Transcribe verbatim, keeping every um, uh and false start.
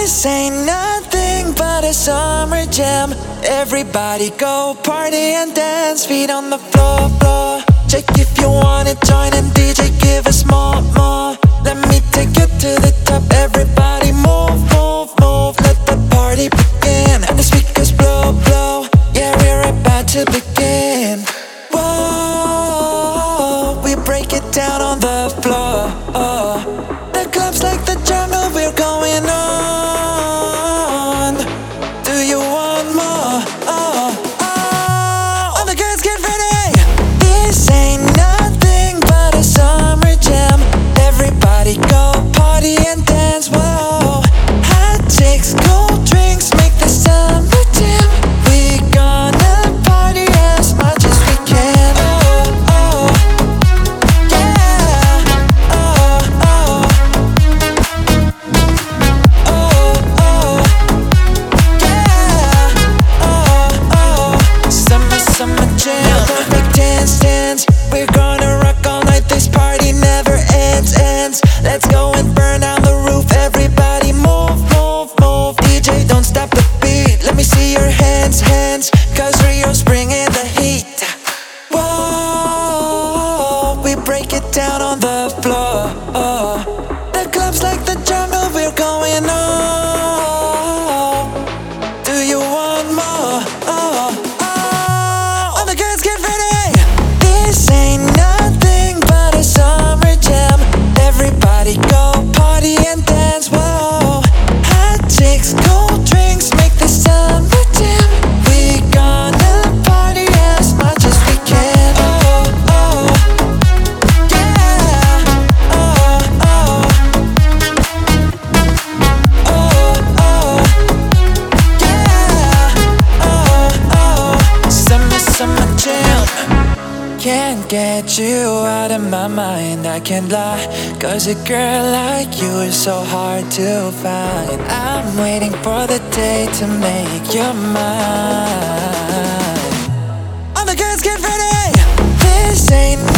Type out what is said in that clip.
This ain't nothing but a summer jam. Everybody go party and dance, feet on the floor, floor. Check if you wanna join and D J give us more, more. Let me take you to the top. Everybody move, move, move. Let the party begin and the speakers blow, blow. Yeah, we're about to begin. Whoa, we break it down on the floor. Oh, the club's like the jungle, we're going on. Do you want more? Oh, oh, all the girls get ready. This ain't nothing but a summer jam. Everybody go party and dance. Whoa, hot chicks, cold drinks, make the summer jam. We gonna party as much as we can. Oh, oh, yeah. Oh, oh, oh, oh, yeah. Oh, oh, summer, summer jam. Perfect dance, dance. We're gonna rock all night. This party never ends, ends. Let's go and burn down the roof. Everybody move, move, move. D J, don't stop the beat. Let me see your hands, hands. Cause Rio's bringing the heat. Whoa, we break it down on the floor. Oh, the club's like the jungle, we're going on. Do you want more? Oh, oh, all the girls get ready. This ain't nothing but a summer jam. Everybody go party and dance. Whoa, hot chicks, cold drinks, make the summer jam. We gonna party as much as we can. Oh, oh, yeah. Oh, oh, oh, oh, yeah. Oh, oh, summer, summer jam. Can't get you out of my mind, I can't lie. Cause a girl like you is so hard to find. I'm waiting for the day to make you mine. All the girls get ready. This ain't